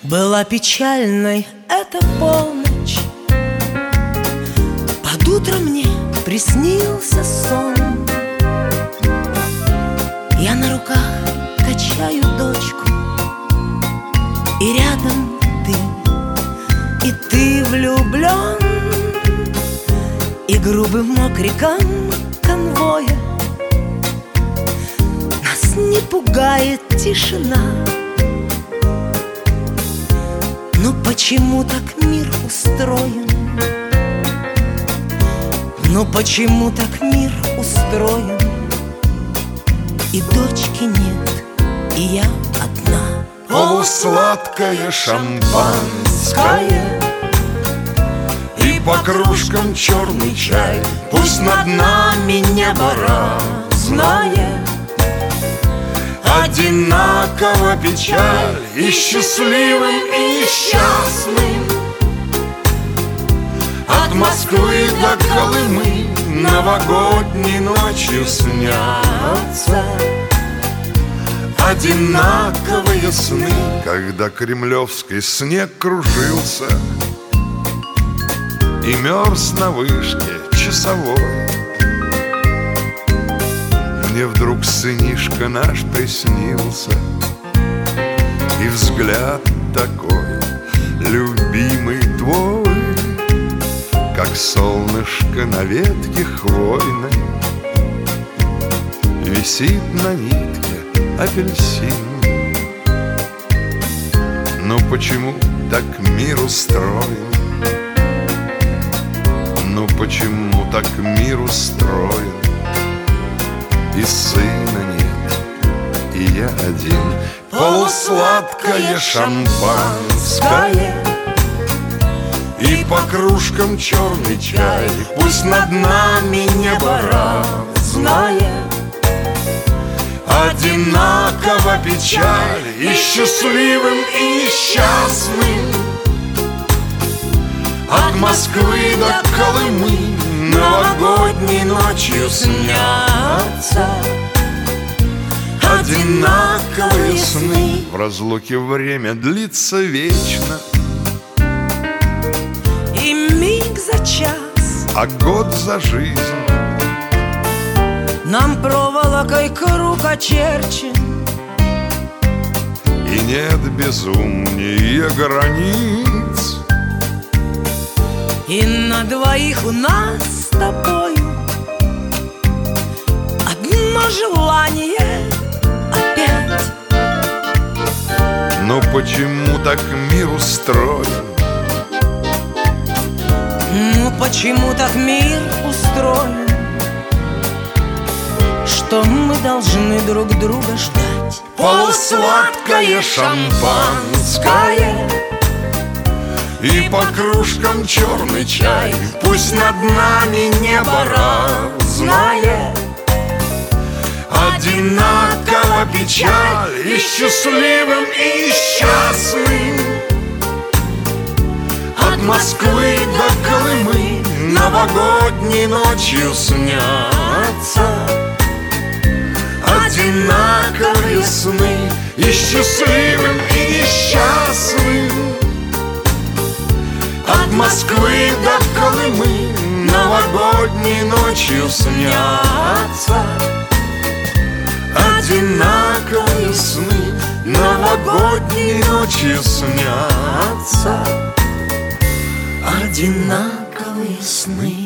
Была печальной эта полночь, под утро мне приснился сон. Я на руках качаю дочку, и рядом ты, и ты влюблен. И грубым окриком конвоя нас не пугает тишина. Ну почему так мир устроен? Ну почему так мир устроен? И дочки нет, и я одна. Полусладкое шампанское и по кружкам черный чай. Пусть над нами небо разное, одинаково печаль и счастливым, и несчастным. От Москвы до Колымы новогодней ночью снятся одинаковые сны. Когда кремлевский снег кружился и мерз на вышке часовой, мне вдруг сынишка наш приснился, и взгляд такой любимый твой, как солнышко на ветке хвойной, висит на нитке апельсин. Ну почему так мир устроен? Ну почему так мир устроен? И сына нет, и я один. Полусладкое шампанское и по кружкам черный чай. Пусть над нами небо разное, одинаково печаль и счастливым, и несчастным. От Москвы до Колымы новогодней ночью снятся одинаковые сны. В разлуке время длится вечно, и миг за час, а год за жизнь. нам проволокой круг очерчен, и нет безумнее границ. и на двоих у нас с тобою одно желание опять. Но почему так мир устроен? Ну почему так мир устроен, что мы должны друг друга ждать? Полусладкое шампанское и по кружкам черный чай. Пусть над нами небо разное, одинаково печаль и счастливым, и несчастным. От Москвы до Колымы новогодней ночью снятся одинаковые сны. И счастливым, и несчастным. От Москвы до Колымы новогодней ночью снятся одинаковые сны. Новогодней ночью снятся одинаковые сны.